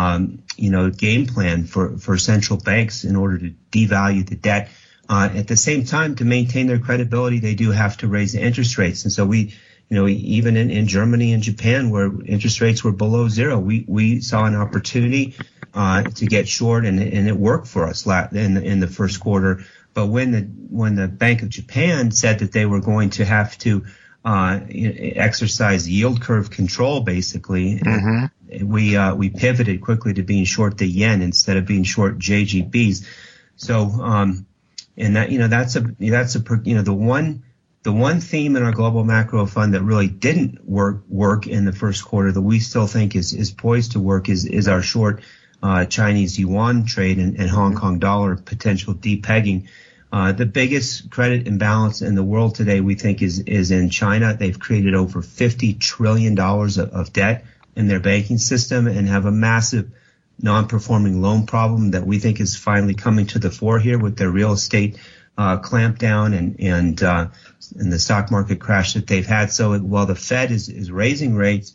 game plan for central banks in order to devalue the debt. At the same time, to maintain their credibility, they do have to raise the interest rates. And so we even in Germany and Japan, where interest rates were below zero, we saw an opportunity to get short, and it worked for us in the first quarter. But when the Bank of Japan said that they were going to have to exercise yield curve control, basically, we pivoted quickly to being short the yen instead of being short JGBs. So and that's the one theme in our global macro fund that really didn't work in the first quarter that we still think is poised to work is our short Chinese yuan trade and Hong Kong dollar potential depegging. The biggest credit imbalance in the world today, we think, is in China. They've created over $50 trillion of debt in their banking system and have a massive non-performing loan problem that we think is finally coming to the fore here with their real estate clampdown and the stock market crash that they've had. So while the Fed is raising rates,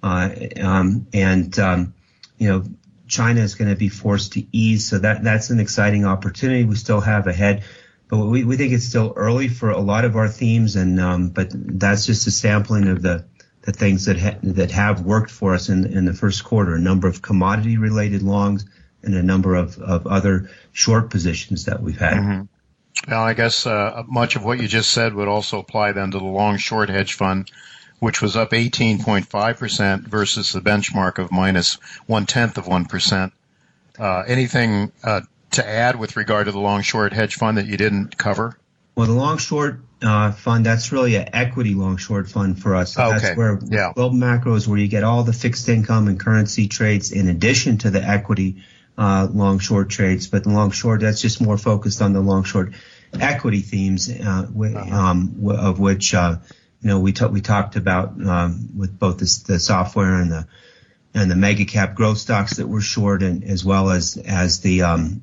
China is going to be forced to ease. So that's an exciting opportunity we still have ahead. But we think it's still early for a lot of our themes, but that's just a sampling of the things that have worked for us in the first quarter. A number of commodity-related longs and a number of other short positions that we've had. Mm-hmm. Well, I guess much of what you just said would also apply then to the long-short hedge fund, which was up 18.5% versus the benchmark of minus 0.1%. Anything to add with regard to the long-short hedge fund that you didn't cover? Well, the long-short fund, that's really an equity long-short fund for us. So that's where Global Macro is where you get all the fixed income and currency trades in addition to the equity long-short trades. But the long-short, that's just more focused on the long-short equity themes, of which we talked about with both the software and the mega cap growth stocks that were short, and as well as the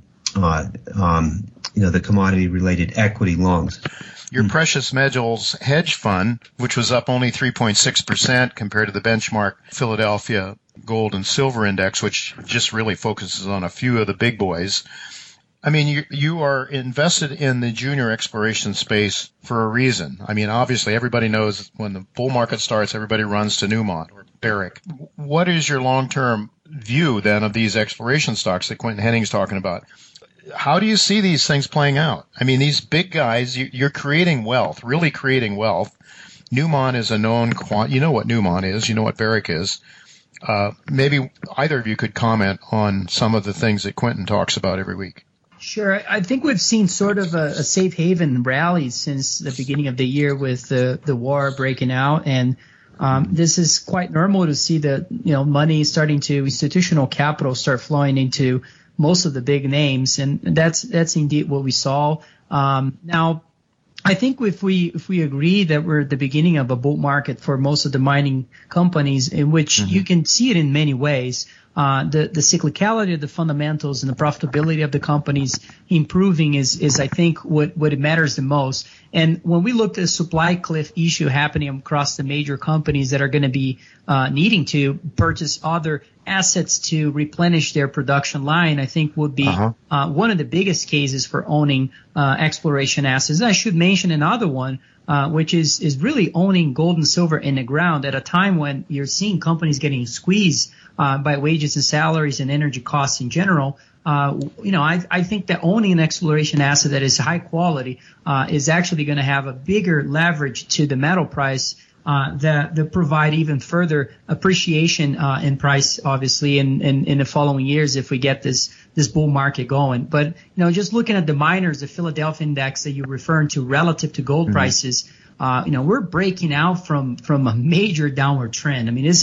the commodity related equity longs. Your precious metals hedge fund, which was up only 3.6% compared to the benchmark Philadelphia Gold and Silver Index, which just really focuses on a few of the big boys. I mean, you are invested in the junior exploration space for a reason. I mean, obviously, everybody knows when the bull market starts, everybody runs to Newmont or Barrick. What is your long-term view, then, of these exploration stocks that Quentin Hennig's talking about? How do you see these things playing out? I mean, these big guys, you're creating wealth, really creating wealth. Newmont is a known you know what Newmont is, you know what Barrick is. Maybe either of you could comment on some of the things that Quentin talks about every week. Sure. I think we've seen sort of a safe haven rally since the beginning of the year with the war breaking out. And this is quite normal to see that, money starting to institutional capital start flowing into most of the big names. And that's indeed what we saw. Now, I think if we agree that we're at the beginning of a bull market for most of the mining companies, in which you can see it in many ways, the cyclicality of the fundamentals and the profitability of the companies improving is I think what it matters the most. And when we look at the supply cliff issue happening across the major companies that are going to be needing to purchase other assets to replenish their production line, I think would be one of the biggest cases for owning exploration assets. And I should mention another one, which is really owning gold and silver in the ground at a time when you're seeing companies getting squeezed by wages and salaries and energy costs in general. I think that owning an exploration asset that is high quality is actually going to have a bigger leverage to the metal price that provide even further appreciation in price, obviously, in the following years if we get this bull market going. But just looking at the miners, the Philadelphia index that you're referring to relative to gold prices, we're breaking out from a major downward trend. I mean, this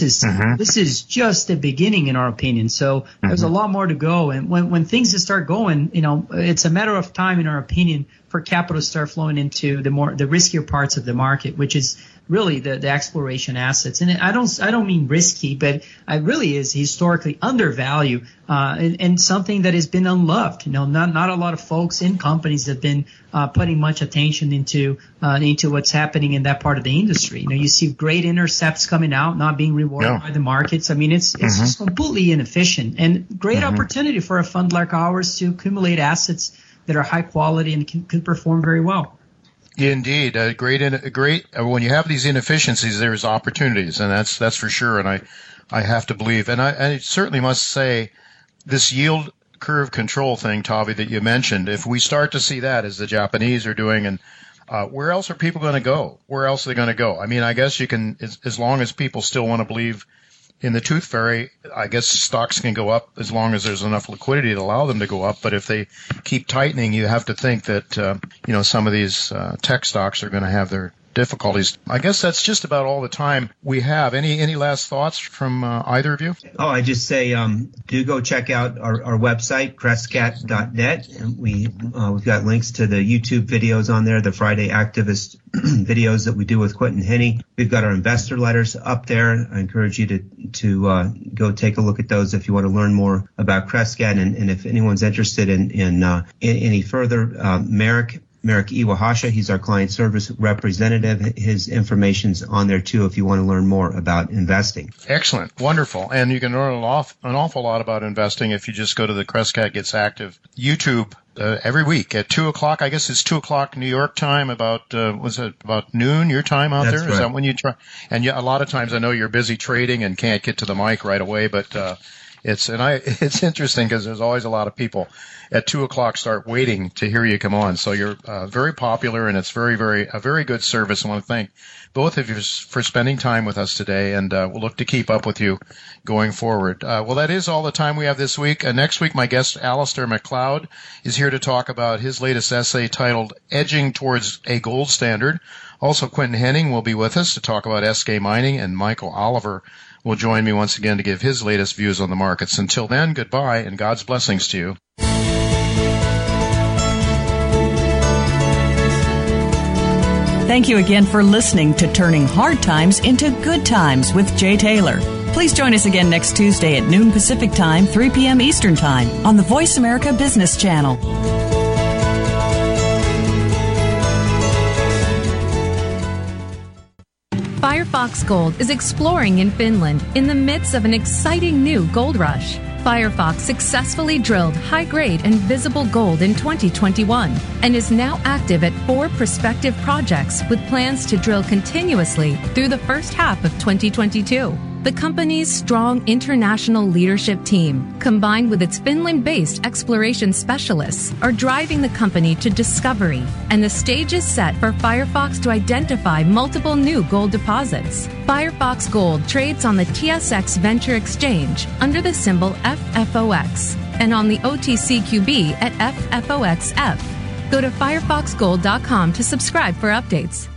is just the beginning in our opinion. So there's a lot more to go. And when things start going, it's a matter of time in our opinion for capital to start flowing into the riskier parts of the market, which is really the exploration assets. And I don't mean risky, but it really is historically undervalued, and something that has been unloved. Not a lot of folks in companies have been putting much attention into what's happening in that part of the industry. You see great intercepts coming out, not being rewarded by the markets. I mean, it's just completely inefficient, and great opportunity for a fund like ours to accumulate assets that are high quality and can perform very well. Indeed, great. When you have these inefficiencies, there's opportunities, and that's for sure. And I have to believe, and I certainly must say, this yield curve control thing, Tavi, that you mentioned. If we start to see that, as the Japanese are doing, and where else are people going to go? Where else are they going to go? I mean, I guess you can, as long as people still want to believe in the tooth fairy, I guess stocks can go up as long as there's enough liquidity to allow them to go up. But if they keep tightening, you have to think that, some of these tech stocks are going to have their difficulties. I guess that's just about all the time we have. Any last thoughts from either of you? Oh, I just say do go check out our website, crescat.net. And we've got links to the YouTube videos on there, the Friday Activist videos that we do with Quentin Hennig. We've got our investor letters up there. I encourage you to go take a look at those if you want to learn more about Crescat. And if anyone's interested in any further, Merrick Merrick Iwahasha. He's our client service representative. His information's on there too if you want to learn more about investing. Excellent. Wonderful. And you can learn an awful lot about investing if you just go to the Crescat Gets Active YouTube every week at 2 o'clock. I guess it's 2 o'clock New York time, about noon your time out there? Right. Is that when you try? And a lot of times I know you're busy trading and can't get to the mic right away, but it's interesting because there's always a lot of people at 2 o'clock start waiting to hear you come on. So you're very popular, and it's a very good service. I want to thank both of you for spending time with us today, and we'll look to keep up with you going forward. Well, that is all the time we have this week. Next week, my guest, Alistair MacLeod, is here to talk about his latest essay titled Edging Towards a Gold Standard. Also, Quentin Henning will be with us to talk about SK Mining, and Michael Oliver will join me once again to give his latest views on the markets. Until then, goodbye, and God's blessings to you. Thank you again for listening to Turning Hard Times into Good Times with Jay Taylor. Please join us again next Tuesday at noon Pacific Time, 3 p.m. Eastern Time on the Voice America Business Channel. Firefox Gold is exploring in Finland in the midst of an exciting new gold rush. Firefox successfully drilled high-grade and visible gold in 2021 and is now active at 4 prospective projects with plans to drill continuously through the first half of 2022. The company's strong international leadership team, combined with its Finland-based exploration specialists, are driving the company to discovery, and the stage is set for Firefox to identify multiple new gold deposits. Firefox Gold trades on the TSX Venture Exchange under the symbol FFOX and on the OTCQB at FFOXF. Go to firefoxgold.com to subscribe for updates.